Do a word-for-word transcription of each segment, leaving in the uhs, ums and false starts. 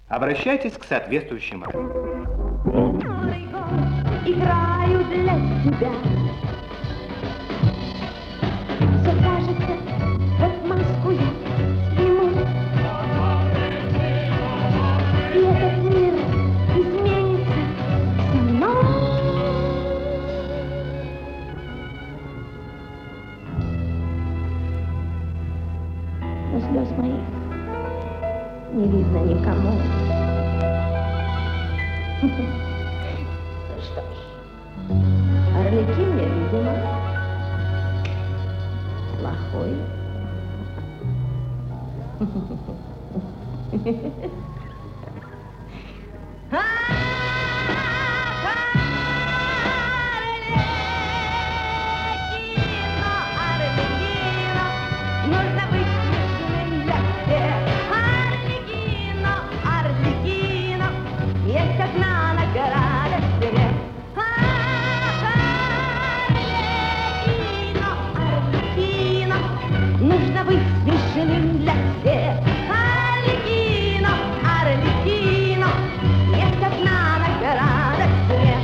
обращайтесь к соответствующим органам. Играю для тебя. Все кажется, как в Москву я сниму. И этот мир изменится со мной. Но слез моих не видно никому. Что ж, Арлекин я, видимо, плохой. Нужно быть смешным для всех. Арлекино, Арлекино, есть одна награда всех.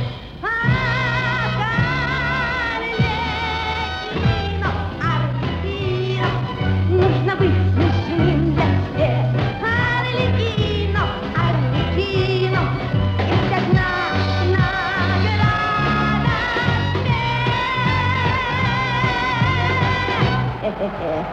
Арлекино, Арлекино, нужно быть смешным для всех. Арлекино, Арлекино, есть одна награда всех.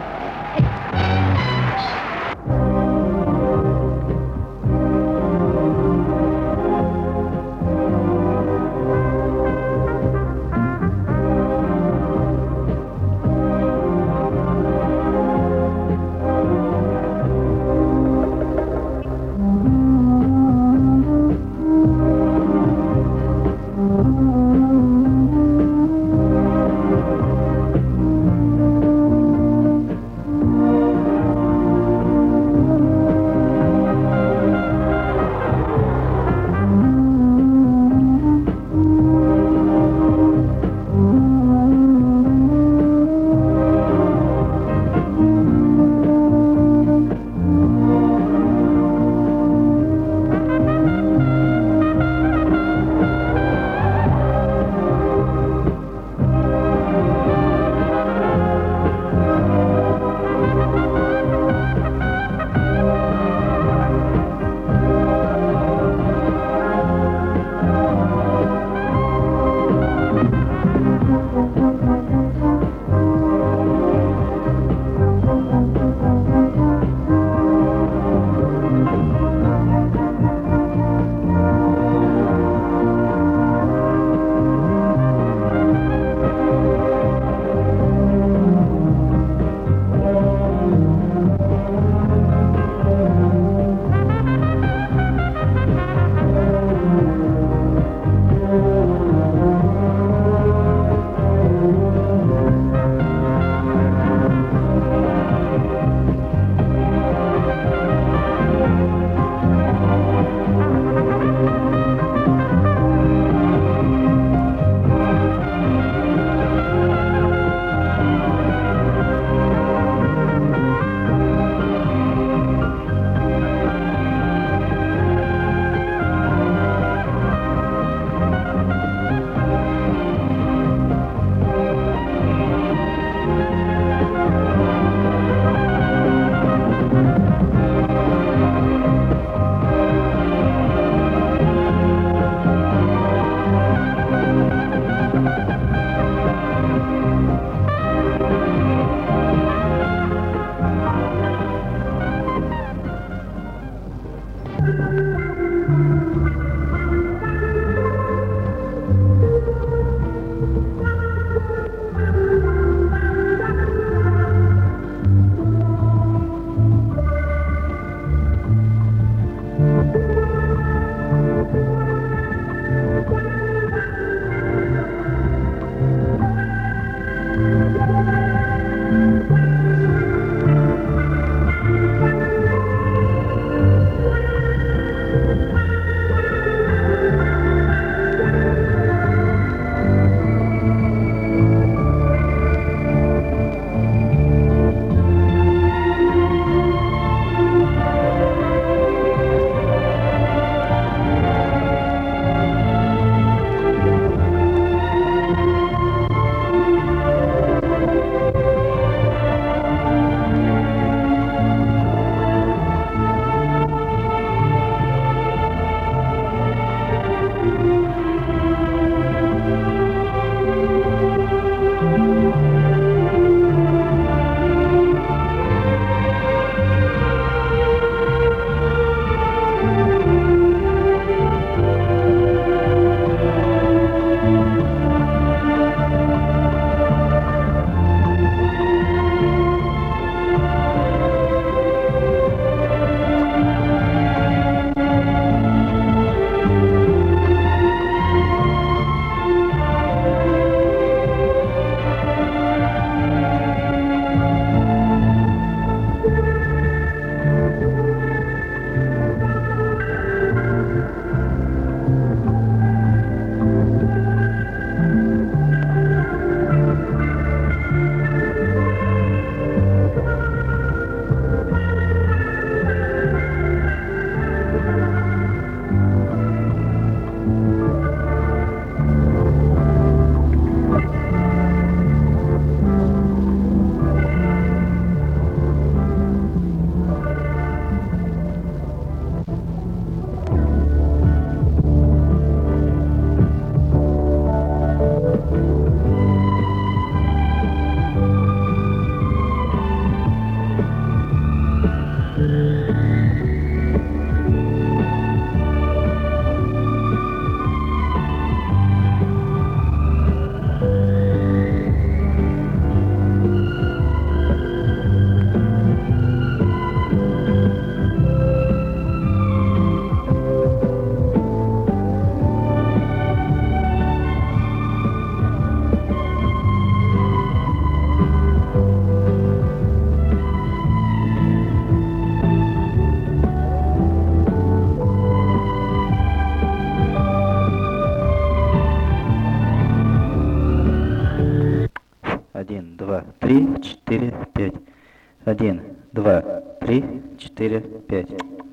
Один, два, три, четыре, пять.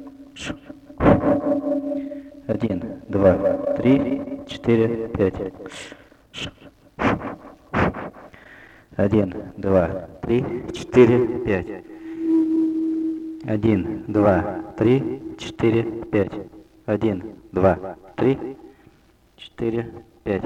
Один, два, три, четыре, пять. Один, два, три, четыре, пять. Один, два, три, четыре, пять. Один, два, три, четыре, пять.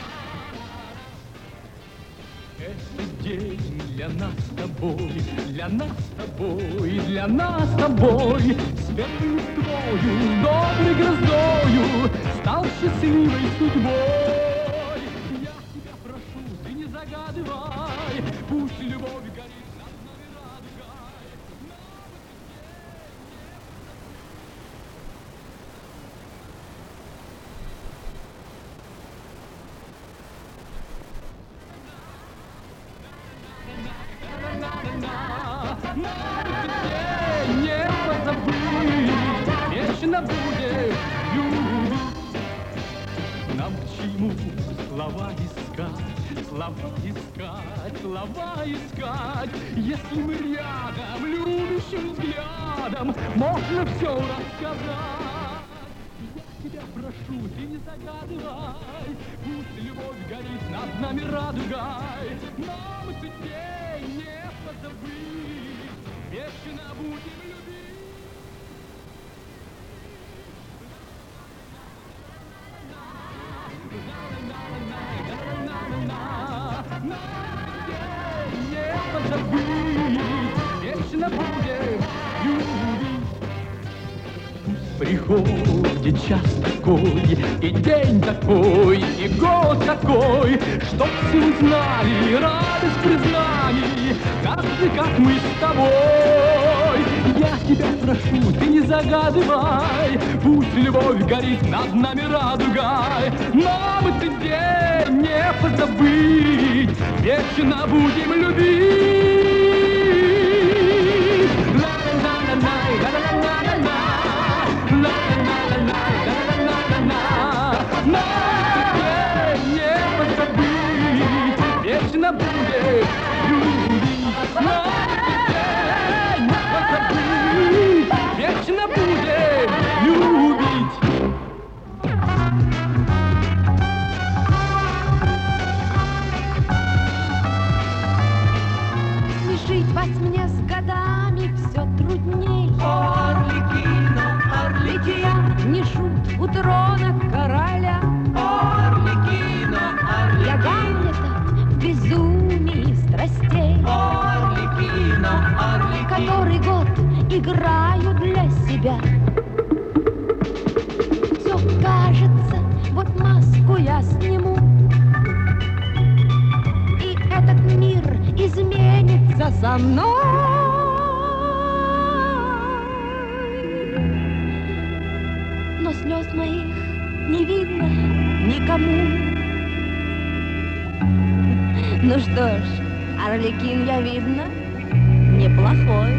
Этот день для нас с тобой, для нас с тобой, для нас с тобой, светлой устрою, доброй гроздою, стал счастливой судьбой. Я тебя прошу, ты не загадывай, пусть любовь горит над нами радугой. Не позабыть, вечно будет любить. Нам к чему слова искать, слова искать, слова искать, если мы рядом, любящим взглядом, можно все рассказать. Я тебя прошу, ты не загадывай, пусть любовь горит над нами радугой. Нам этот день не позабыть, вечно будем любить. Не позабыть, вечно будем любить. Пусть приходит час такой, и день такой, и год такой, чтоб все узнали радость признаний, каждый, как мы с тобой. Я тебя прошу, ты не загадывай, пусть любовь горит над нами радугой. Нам этот день не позабыть, вечно будем любить. Не позабыть, вечно будем любить. Не позабыть, вечно будем любить. Смешить вас мне с годами все трудней. Арлекино, Арлекино, Не шут у трона короля. Арлекино, Я Гамлета в безумии страстей, Арлекино, Арлекино, который год играю для себя. Все кажется, вот маску я сниму, и этот мир изменится со мной. Но слез моих не видно никому. Ну что ж, Арлекин, я, видно, неплохой.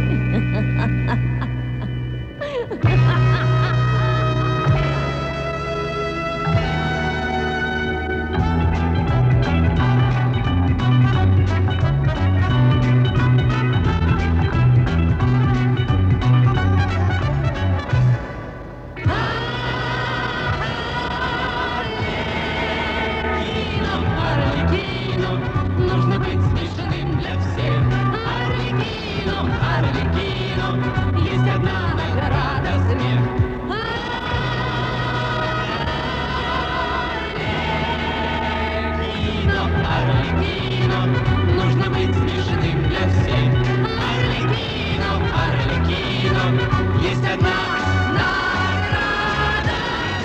нужно быть смешанным для всех. Арлекино, Арлекино, есть одна награда — смех. Арлекино, Арлекино, нужно быть смешанным для всех. Арлекино, Арлекино, есть одна награда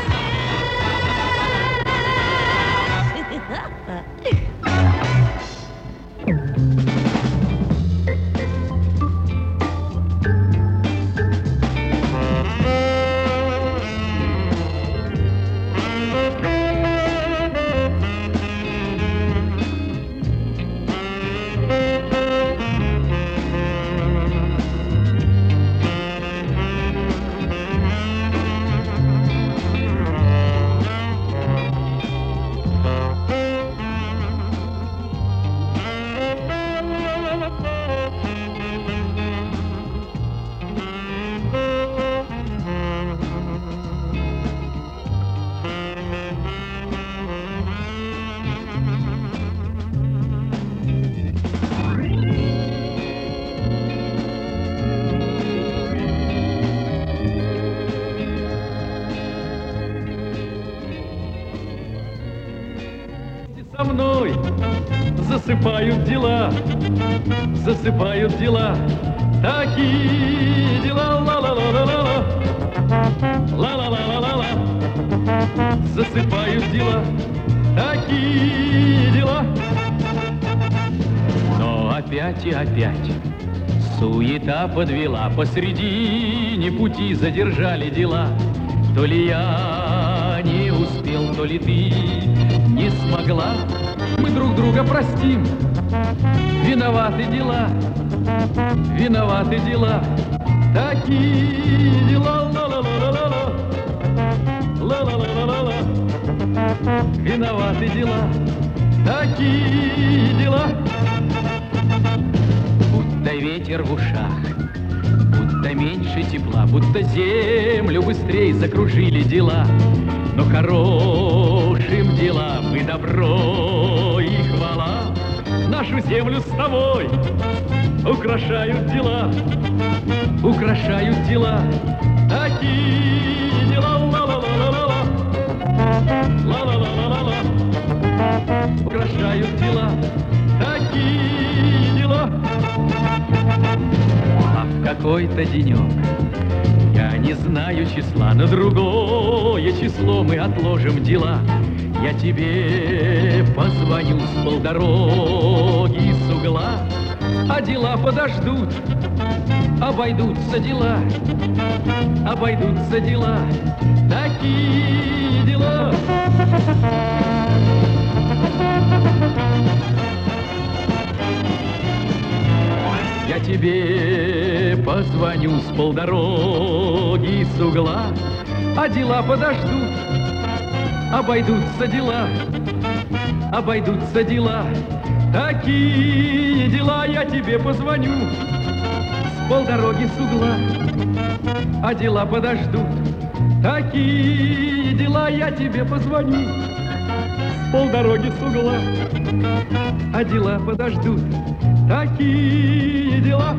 — смех. со мной засыпают дела, засыпают дела. Такие дела, ла-ла-ла-ла-ла, ла-ла-ла-ла-ла, засыпают дела, такие дела. Но опять и опять суета подвела, посредине пути задержали дела. То ли я не успел, то ли ты не смогла. Мы друг друга простим, виноваты дела, виноваты дела, такие дела, ла-ла-ла-ла-ла, ла-ла-ла-ла-ла, виноваты дела, такие дела. Будто ветер в ушах, будто меньше тепла, будто землю быстрее закружили дела. Но хорошим делам и добро, и хвала нашу землю с тобой украшают дела, украшают дела, такие дела, ла-ла-ла-ла-ла, ла-ла-ла-ла-ла, украшают дела, такие дела. А в какой-то денек, я не знаю числа, на другое число мы отложим дела. Я тебе позвоню с полдороги с угла, а дела подождут, обойдутся дела, обойдутся дела, такие дела. Я тебе позвоню с полдороги с угла, а дела подождут, обойдутся дела, обойдутся дела, такие дела. Я тебе позвоню с полдороги с угла, а дела подождут, такие дела. Я тебе позвоню с полдороги с угла, а дела подождут, такие дела.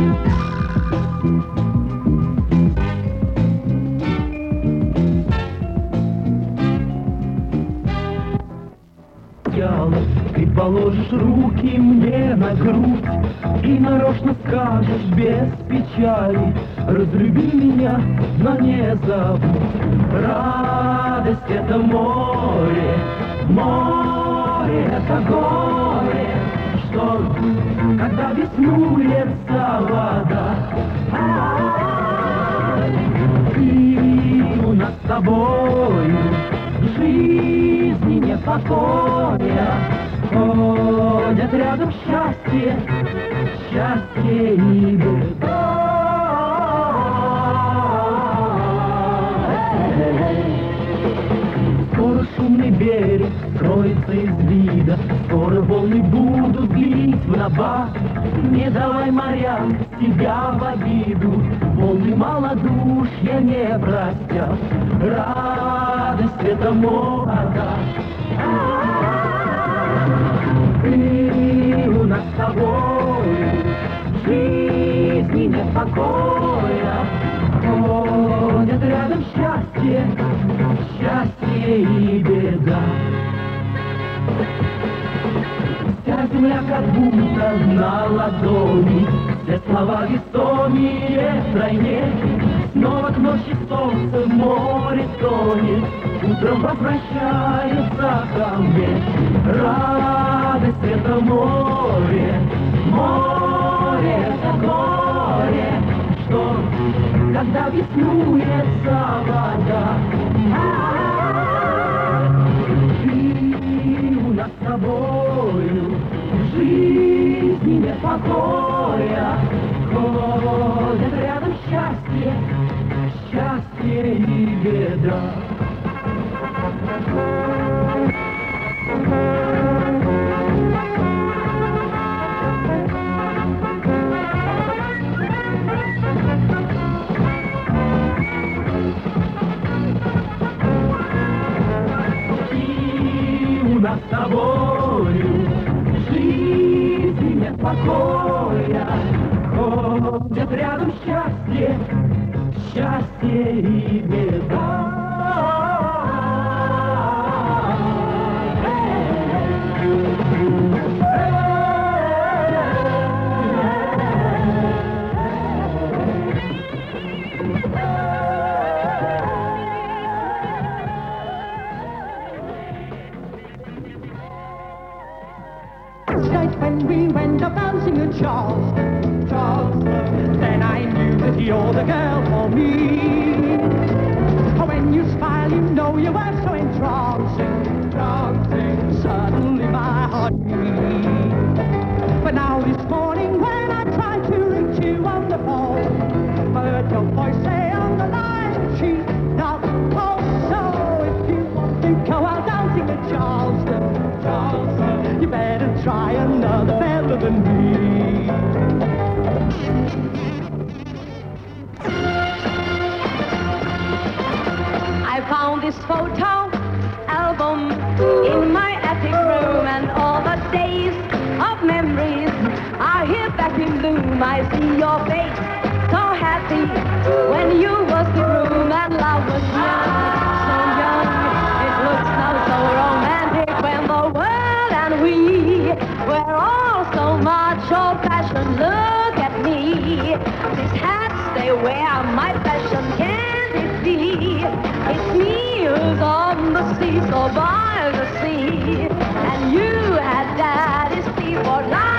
Ты положишь руки мне на грудь и нарочно скажешь без печали: разлюби меня, но не забудь. Радость — это море, море — это горе, что когда беснуется вода. И у нас с тобою жизни нет покоя, ходят рядом счастье, счастье и беда. Скоро шумный берег скроется из вида, скоро волны будут бить в набат. Не давай, моряк, тебя в обиду, волны малодушья не простят. Радость — это мода, и у нас с тобой в жизни нет покоя, ходят рядом счастье, счастье и беда. Вся земля как будто на ладони, все слова весомее втройне. Снова к ночи солнце в море тонет, утром возвращается ко мне. Радость — это море, море — это горе, что когда беснуется вода. И у нас с тобою в жизни нет покоя, ходят рядом счастье, счастье и беда. И у нас с тобою в жизни нет покоя, ходят рядом счастье, счастье и беда. When we went up dancing in Charleston, Charleston, then I knew that you're the girl for me. When you smile, you know you were so entrancing, entrancing. Suddenly my heart beat. But now this morning when I tried to reach you on the phone, I heard your voice say on the line, she's not home. So if you want to go out dancing in Charleston, Charleston, you better try another fella than me. I found this photo album in my attic room, and all the days of memories are here back in bloom. I see your face so happy when you was the groom, and love was young, so young. It looks now so romantic when the world and we were all so much old-fashioned. Look at me, these hats they wear, my fashion can't it be? It's me who's on the sea, so by the sea, and you had daddy's feet for life.